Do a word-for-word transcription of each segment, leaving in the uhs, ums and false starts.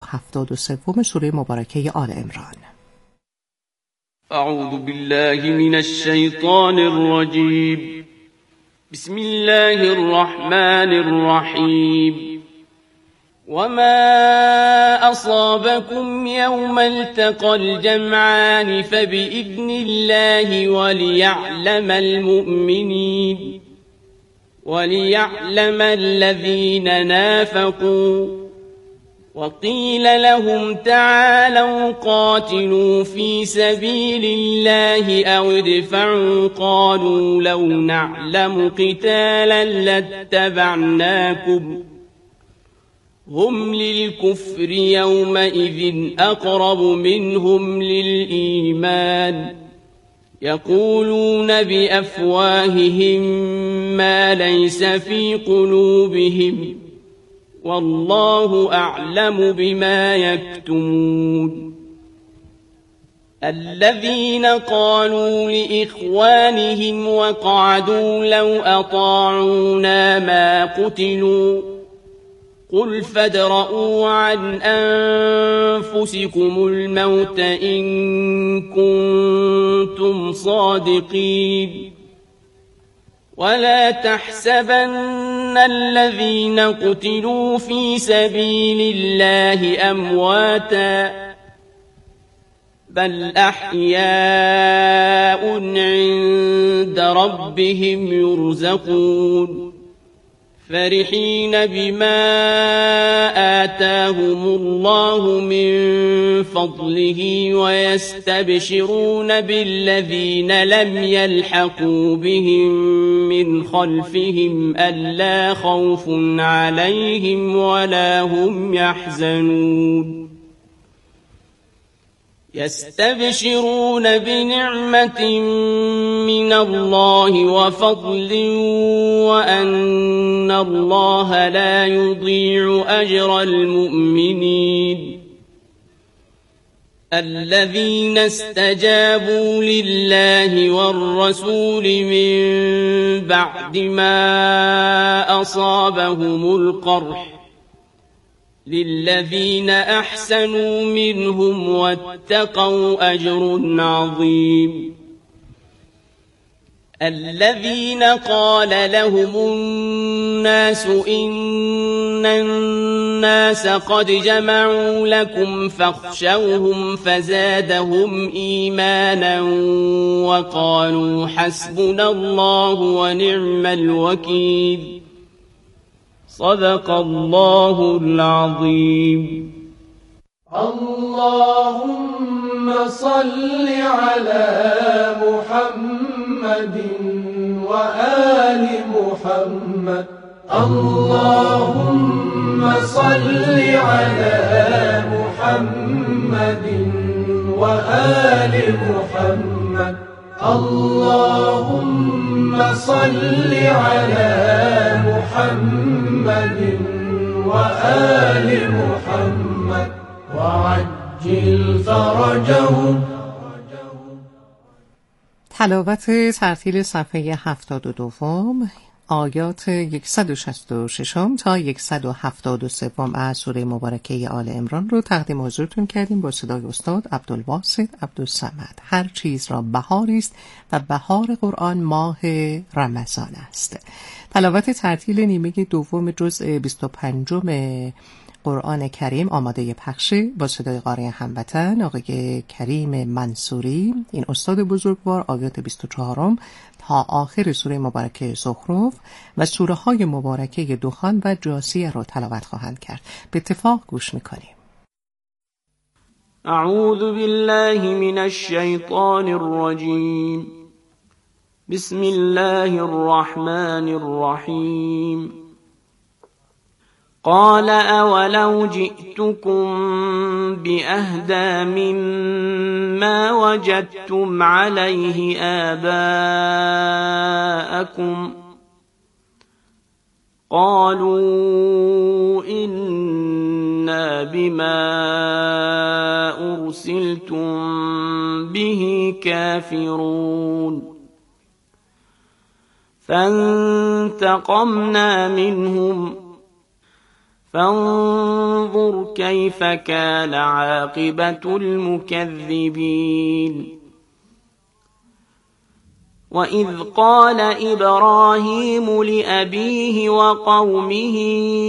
هفتاد و سوم سوره مبارکه آل عمران. اعوذ بالله من الشیطان الرجیم. بسم الله الرحمن الرحیم. وما أصابكم يوم التقى الجمعان فبإذن الله وليعلم المؤمنين وليعلم الذين نافقوا وقيل لهم تعالوا قاتلوا في سبيل الله أو ادفعوا قالوا لو نعلم قتالا لاتبعناكم هم للكفر يومئذ أقرب منهم للإيمان يقولون بأفواههم ما ليس في قلوبهم والله أعلم بما يكتمون. الذين قالوا لإخوانهم وقعدوا لو أطاعونا ما قتلوا قل فادرءوا عن أنفسكم الموت إن كنتم صادقين ولا تحسبن الذين قتلوا في سبيل الله أمواتا بل أحياء عند ربهم يرزقون فرحين بما آتاهم الله من فضله ويستبشرون بالذين لم يلحقوا بهم من خلفهم ألا خوف عليهم ولا هم يحزنون يستبشرون بنعمة من الله وفضل وأن الله لا يضيع أجر المؤمنين. الذين استجابوا لله والرسول من بعد ما أصابهم القرح للذين أحسنوا منهم واتقوا أجر عظيم. الذين قال لهم الناس إن الناس قد جمعوا لكم فاخشوهم فزادهم إيمانا وقالوا حسبنا الله ونعم الوكيل. صدق الله العظيم. اللهم صل على محمد وآل محمد. اللهم صل على محمد وآل محمد. اللهم صل على محمد وآل محمد وعجل فرجهم. تلاوت ترتیل صفحه هفتاد و دوم آیات صد و شصت و شش تا صد و هفتاد و سه از سوره مبارکه آل عمران رو تقدیم حضورتون کردیم با صدای استاد عبدالباسط عبدالصمد. هر چیز را بهاری است و بهار قرآن ماه رمضان است. تلاوت ترتیل نیمه دوم جزء بیست و پنجم قرآن کریم آماده پخشه با صدای قاری هموطن آقای کریم منصوری. این استاد بزرگوار آیات بیست و چهار تا آخر سوره مبارکه زخرف و سوره های مبارکه دخان و جاثیه را تلاوت خواهند کرد. به اتفاق گوش میکنیم. اعوذ بالله من الشیطان الرجیم. بسم الله الرحمن الرحیم. قال أولو جئتكم بأهدى مما وجدتم عليه آباءكم قالوا إنا بما أرسلتم به كافرون فانتقمنا منهم فانظر كيف كان عاقبة المكذبين. وإذ قال إبراهيم لأبيه وقومه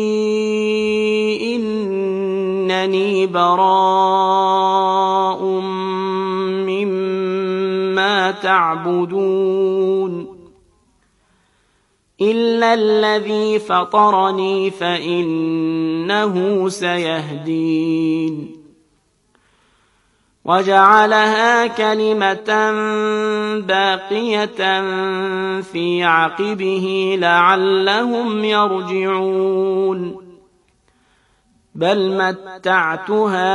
إنني براء مما تعبدون إلا الذي فطرني فإنه سيهدين. وجعلها كلمة باقية في عقبه لعلهم يرجعون. بل متعت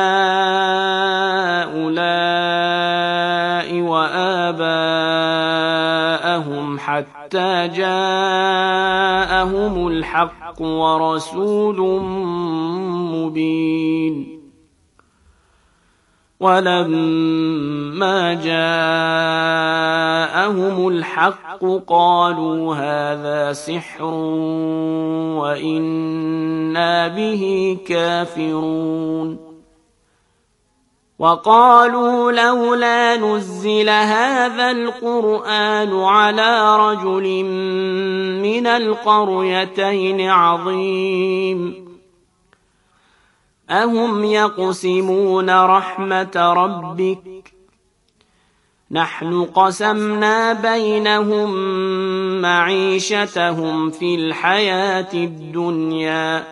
هؤلاء وآباءهم حتى جاءهم الحق ورسول مبين. ولما جاءهم الحق قالوا هذا سحر وإنا به كافرون. وقالوا لولا نزل هذا القرآن على رجل من القريتين عظيم. أهم يقسمون رحمة ربك نحن قسمنا بينهم معيشتهم في الحياة الدنيا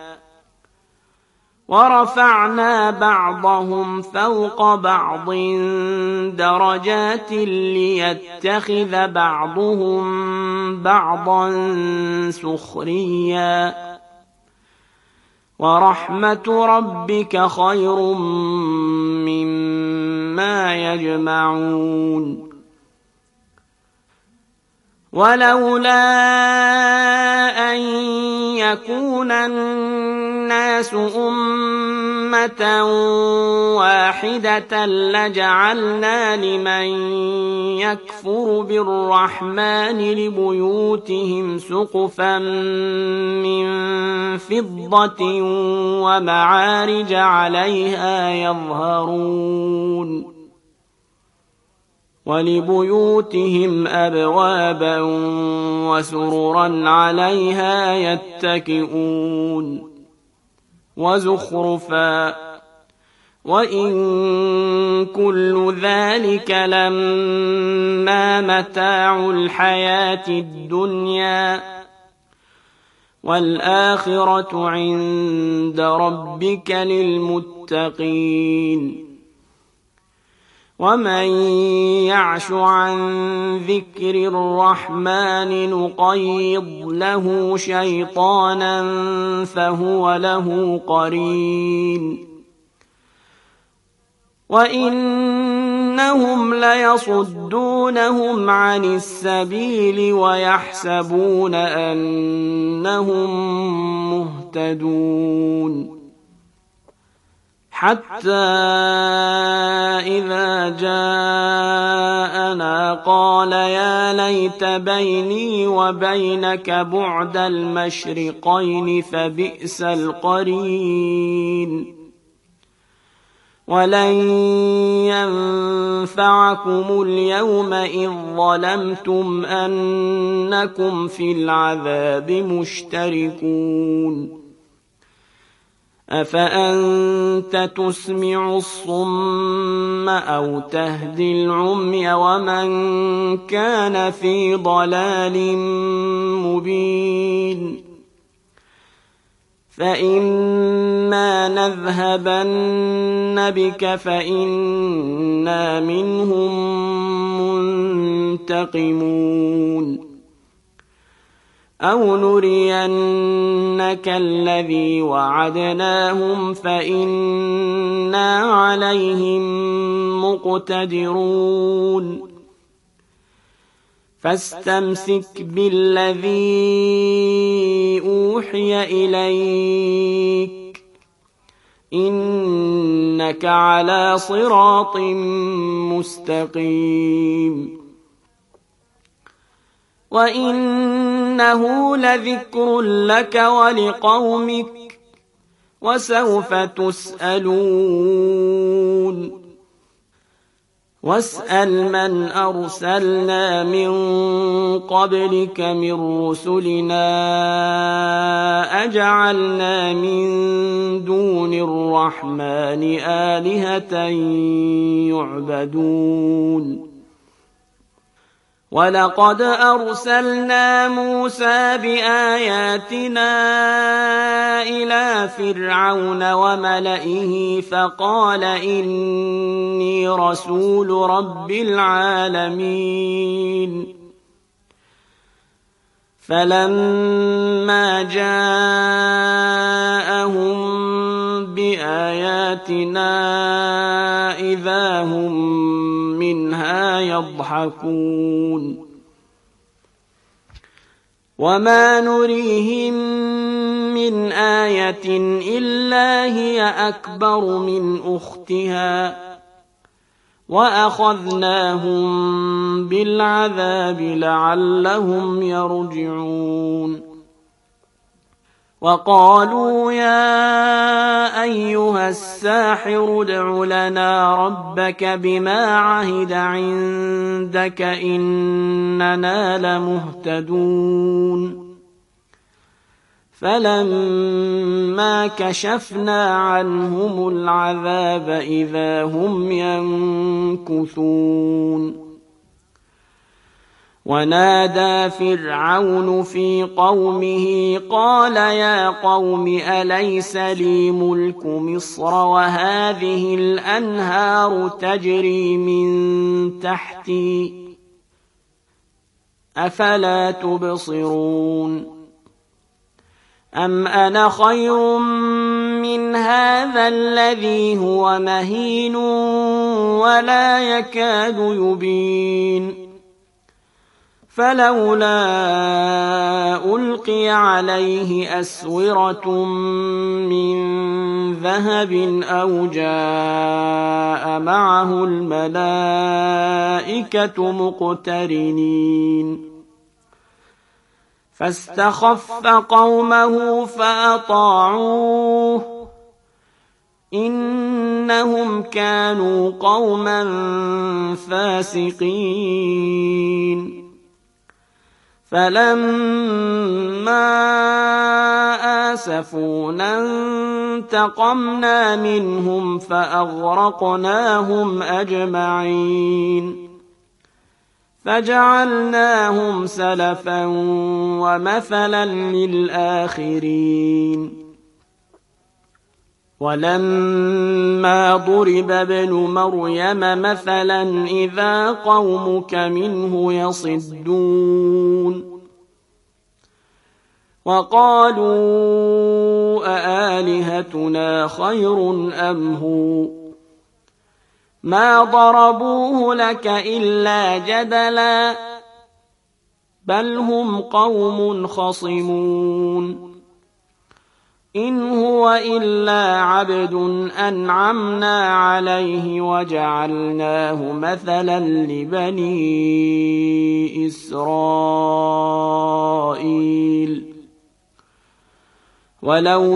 ورفعنا بعضهم فوق بعض درجات ليتخذ بعضهم بعضا سخريا ورحمة ربك خير مما يجمعون. ولولا أن يكون الناس أمة واحدة لجعلنا لمن يكفر بالرحمن لبيوتهم سقفا من فضة ومعارج عليها يظهرون ولبيوتهم أبوابا وسررا عليها يتكئون وزخرفا وإن كل ذلك لما متاع الحياة الدنيا والآخرة عند ربك للمتقين. ومن يعش عن ذكر الرحمن نقيض له شيطانا فهو له قرين وإنهم ليصدونهم عن السبيل ويحسبون أنهم مهتدون. حتى إذا جاءنا قال يا ليت بيني وبينك بعد المشرقين فبئس القرين. ولن ينفعكم اليوم إذ ظلمتم أنكم في العذاب مشتركون. أفأنت تسمع الصم أو تهدي العمي ومن كان في ضلال مبين. فإما نذهبن بك فإنا منهم منتقمون أو نرينك الذي وعدناهم فإنا عليهم مقتدرون. فاستمسك بالذي أوحي إليك إنك على صراط مستقيم. وإنه لذكر لك ولقومك وسوف تسألون واسأل من أرسلنا من قبلك من رسلنا أجعلنا من دون الرحمن آلهة يعبدون ولقد أرسلنا موسى بآياتنا إلى فرعون وملئه فقال إني رسول رب العالمين فلما جاءهم بآياتنا إذا هم منها يضحكون وما نريهم من آية إلا هي أكبر من أختها وأخذناهم بالعذاب لعلهم يرجعون وقالوا يا أيها الساحر ادع لنا ربك بما عهد عندك إننا لمهتدون فلما كشفنا عنهم العذاب إذا هم ينكثون ونادى فرعون في قومه قال يا قوم أليس لي ملك مصر وهذه الأنهار تجري من تحتي أفلا تبصرون أم أنا خير من هذا الذي هو مهين ولا يكاد يبين فلولا ألقي عليه أسورة من ذهب أو جاء معه الملائكة مقترنين فاستخف قومه فأطاعوه إنهم كانوا قوما فاسقين فلما آسفونا انتقمنا منهم فأغرقناهم أجمعين فجعلناهم سلفا ومثلا للآخرين ولما ضرب ابن مريم مثلا إذا قومك منه يصدون وقالوا أآلهتنا خير أم هو ما ضربوه لك إلا جدلا بل هم قوم خصمون إن هو إلا عبد أنعمنا عليه وجعلناه مثلا لبني إسرائيل ولو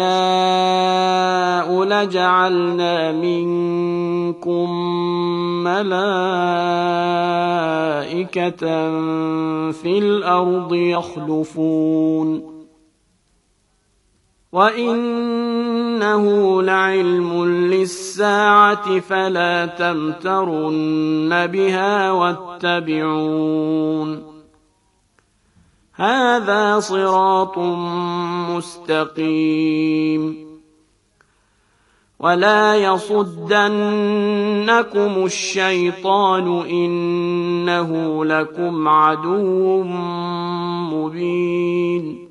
نشاء لجعلنا منكم ملائكة في الأرض يخلفون وإنه لعلم للساعة فلا تمترن بها واتبعون هذا صراط مستقيم ولا يصدنكم الشيطان إنه لكم عدو مبين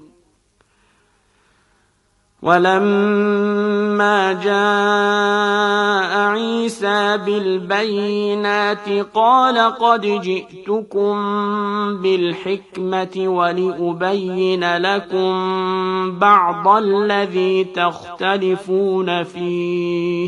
ولما جاء عيسى بالبينات قال قد جئتكم بالحكمة ولأبين لكم بعض الذي تختلفون فيه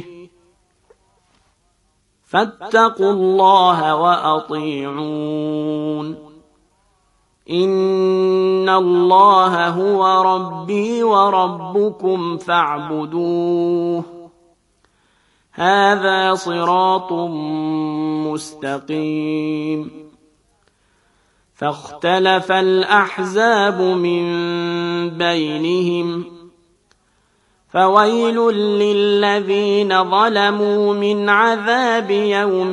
فاتقوا الله وأطيعون إن الله هو ربي وربكم فاعبدوه هذا صراط مستقيم فاختلف الأحزاب من بينهم فويل للذين ظلموا من عذاب يوم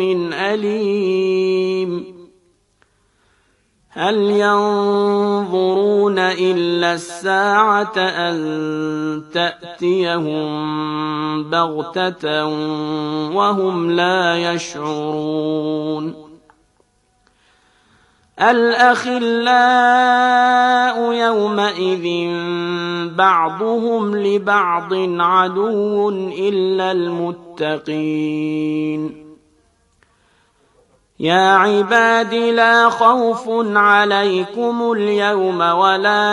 أليم هل ينظرون إلا الساعة أن تأتيهم بغتة وهم لا يشعرون الأخلاء يومئذ بعضهم لبعض عدو إلا المتقين يا عباد لا خوف عليكم اليوم ولا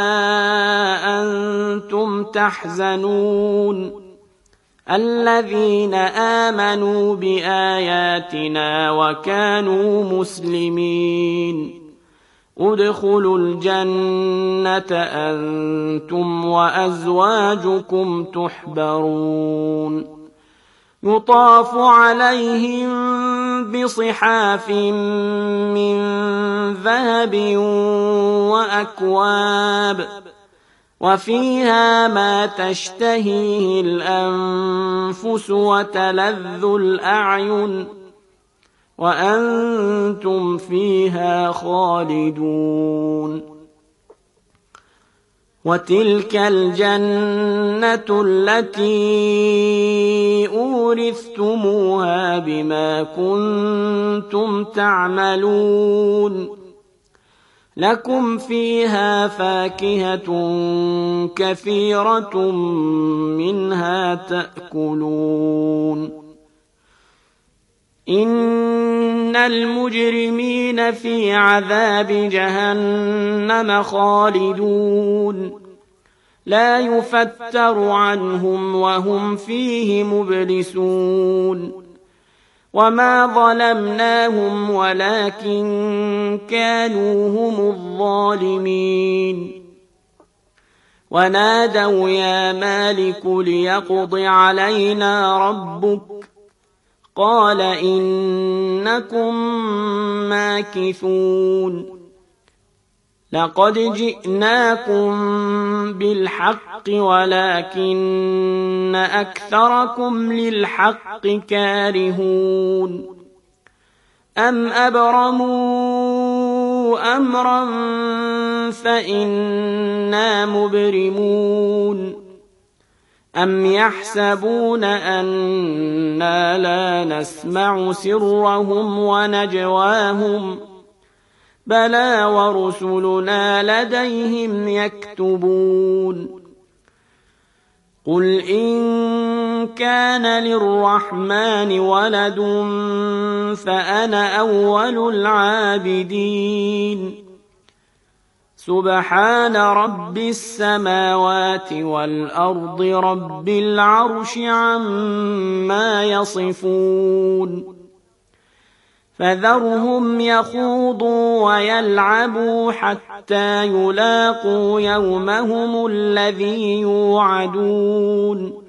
أنتم تحزنون الذين آمنوا بآياتنا وكانوا مسلمين ادخلوا الجنة أنتم وأزواجكم تحبرون يطاف عليهم بصحاف من ذهب وأكواب وفيها ما تشتهيه الأنفس وتلذ الأعين وأنتم فيها خالدون وتلك الجنة التي أورثتموها بما كنتم تعملون لكم فيها فاكهة كثيرة منها تأكلون إن المجرمين في عذاب جهنم خالدون لا يفتر عنهم وهم فيه مبلسون وما ظلمناهم ولكن كانوا هم الظالمين ونادوا يا مالك ليقض علينا ربك قال إنكم ماكثون لقد جئناكم بالحق ولكن أكثركم للحق كارهون أم أبرموا أمرا فإنا مبرمون أم يحسبون أنا لا نسمع سرهم ونجواهم بلى ورسلنا لديهم يكتبون قل إن كان للرحمن ولد فأنا أول العابدين سبحان رب السماوات والأرض رب العرش عما يصفون فذرهم يخوضوا ويلعبوا حتى يلاقوا يومهم الذي يوعدون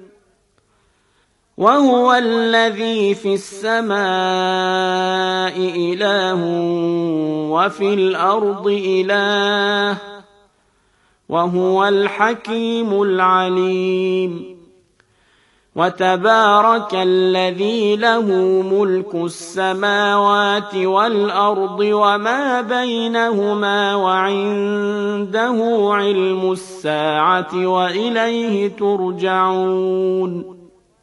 وهو الذي في السماء إله وفي الأرض إله وهو الحكيم العليم وتبارك الذي له ملك السماوات والأرض وما بينهما وعنده علم الساعة وإليه ترجعون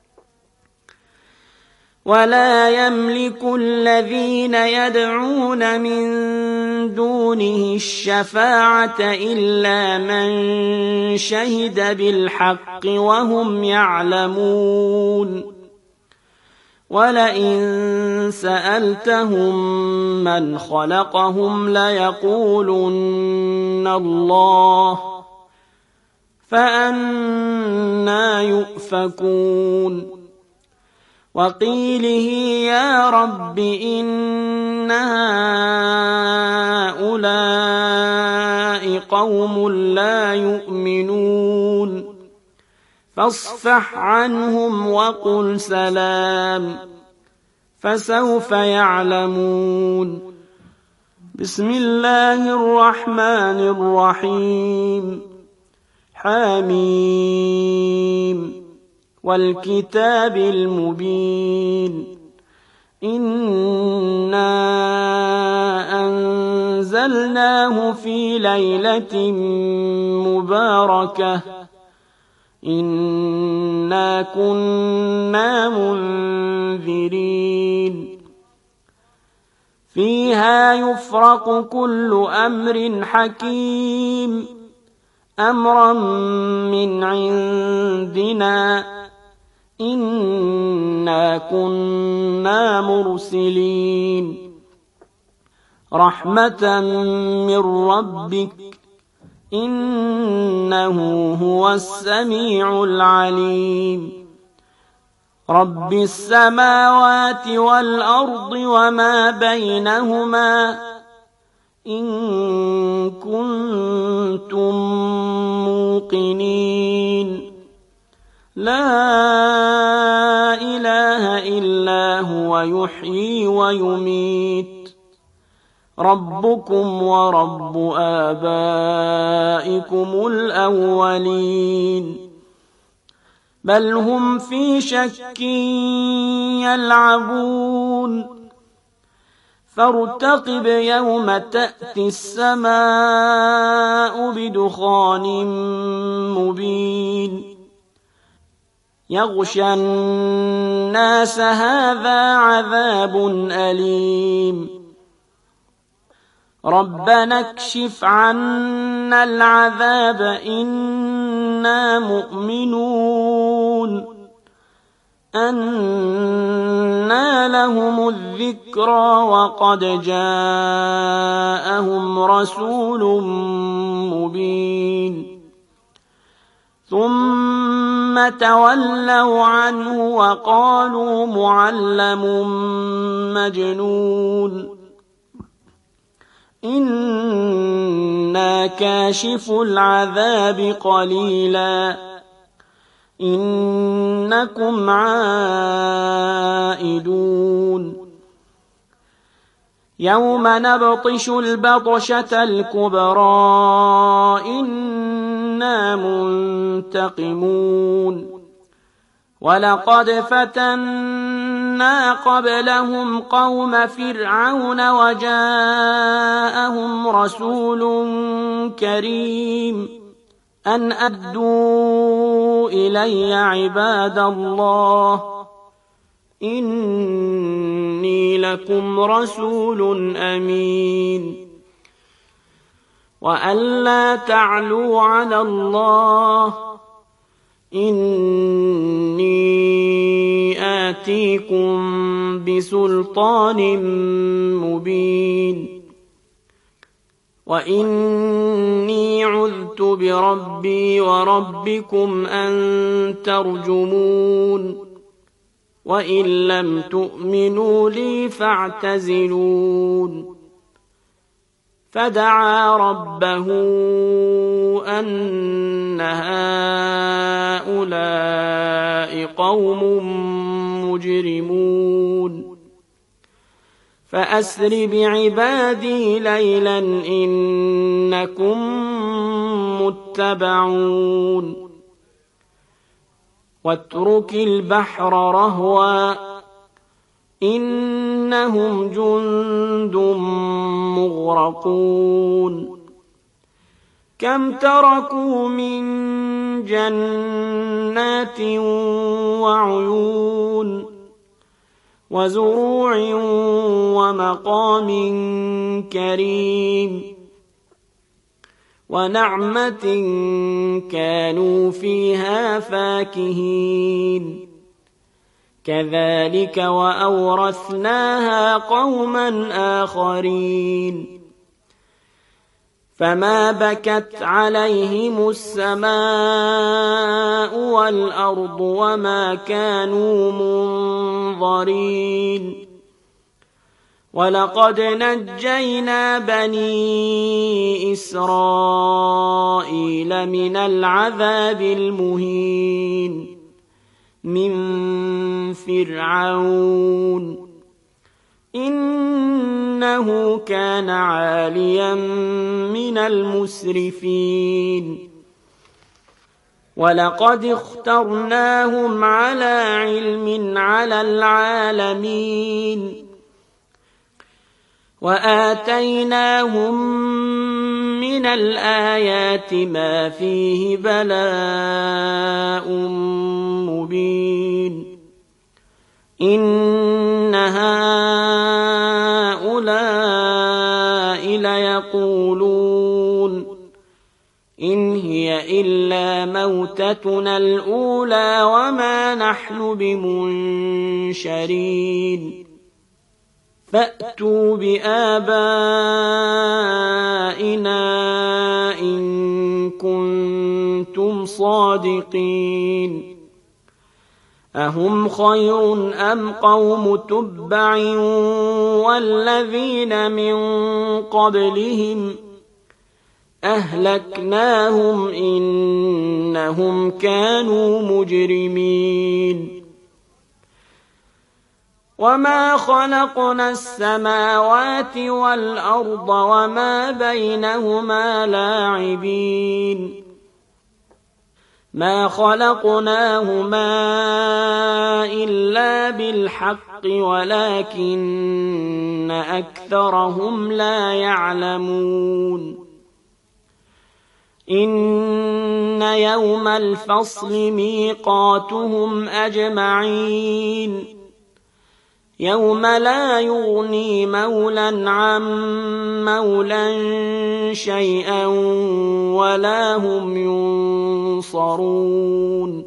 ولا يملك الذين يدعون من دونه الشفاعة إلا من شهد بالحق وهم يعلمون ولئن سألتهم من خلقهم ليقولن الله فأنى يؤفكون وقيله يا رب إن هؤلاء قوم لا يؤمنون فاصفح عنهم وقل سلام فسوف يعلمون. بسم الله الرحمن الرحيم. حميم والكتاب المبين. إنا أنزلناه في ليلة مباركة إنا كنا منذرين فيها يفرق كل أمر حكيم أمرا من عندنا إنا كنا مرسلين رحمة من ربك إنه هو السميع العليم. رب السماوات والأرض وما بينهما إن كنتم موقنين لا إله إلا هو يحيي ويميت ربكم ورب آبائكم الأولين بل هم في شك يلعبون فارتقب يوم تأتي السماء بدخان مبين يغشى الناس هذا عذاب أليم ربنا اكشف عنا العذاب إنا مؤمنون أنى لهم الذكرى وقد جاءهم رسول مبين ثم تولوا عنه وقالوا معلم مجنون إنا كاشف العذاب قليلا إنكم عائدون يوم نبطش البطشة الكبرى إنا منتقمون ولقد فتنا قبلهم قوم فرعون وجاءهم رسول كريم أن أدوا إلي عباد الله إني لكم رسول أمين وأن لا تعلوا على الله إني آتيكم بسلطان مبين وإني عذت بربي وربكم أن ترجمون وإن لم تؤمنوا لي فاعتزلون فدعا ربه أن هؤلاء قوم مجرمون فأسر بعبادي ليلا إنكم متبعون واترك البحر رهوا إنهم جند مغرقون كم تركوا من جنات وعيون وزروع ومقام كريم ونعمة كانوا فيها فاكهين كذلك وأورثناها قوما آخرين فما بكت عليهم السماء والأرض وما كانوا منظرين ولقد نجينا بني إسرائيل من العذاب المهين من فرعون إنه كان عاليا من المسرفين ولقد اخترناهم على علم على العالمين وآتيناهم من الآيات ما فيه بلاء مبين إن هؤلاء ليقولون إن هي إلا موتتنا الأولى وما نحن بمنشرين فأتوا بآبائنا إن كنتم صادقين أهم خير أم قوم تبع والذين من قبلهم أهلكناهم إنهم كانوا مجرمين وما خلقنا السماوات والأرض وما بينهما لاعبين ما خلقناهما إلا بالحق ولكن أكثرهم لا يعلمون إن يوم الفصل ميقاتهم أجمعين يوم لا يغني مولى عن مولى شيئا ولا هم ينصرون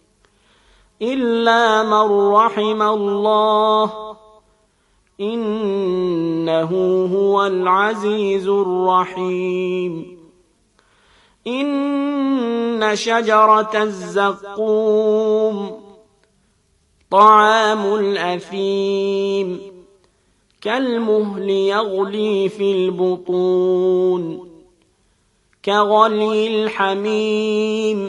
إلا من رحم الله إنه هو العزيز الرحيم إن شجرة الزقوم طعام الأثيم كالمهل يغلي في البطون كغلي الحميم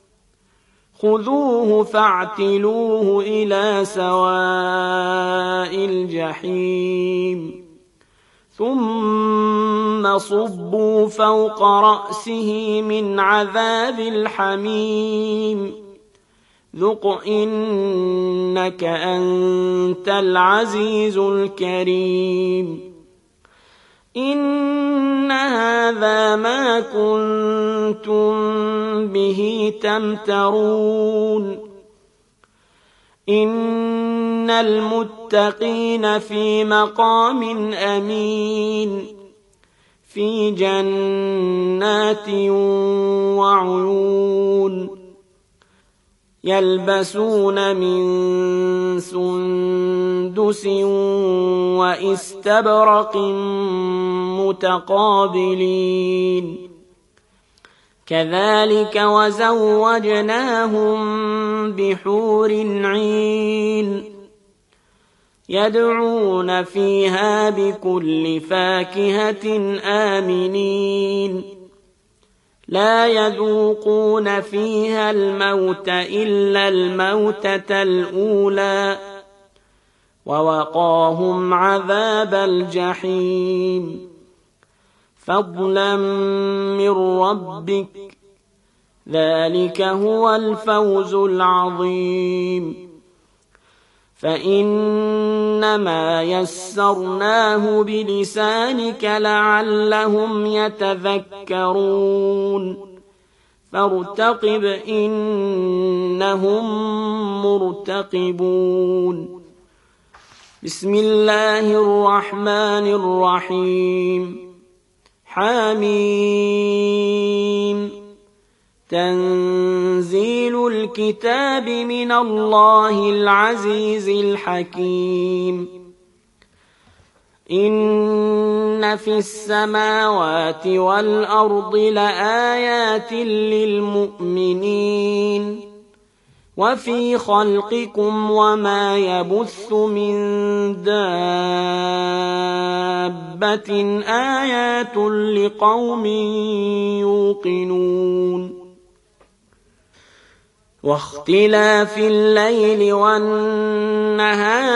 خذوه فاعتلوه إلى سواء الجحيم ثم صبوا فوق رأسه من عذاب الحميم ذق إنك أنت العزيز الكريم إن هذا ما كنتم به تمترون إن المتقين في مقام أمين في جنات وعيون يلبسون من سندس واستبرق متقابلين كذلك وزوجناهم بحور عين يدعون فيها بكل فاكهة آمنين لا يذوقون فيها الموت إلا الموتة الأولى ووقاهم عذاب الجحيم فضلا من ربك ذلك هو الفوز العظيم فإنما يسرناه بلسانك لعلهم يتذكرون فارتقب إنهم مرتقبون بسم الله الرحمن الرحيم حميم تنزيل الكتاب من الله العزيز الحكيم إن في السماوات والأرض لآيات للمؤمنين وفي خلقكم وما يبث من دابة آيات لقوم يوقنون واختلاف الليل والنهار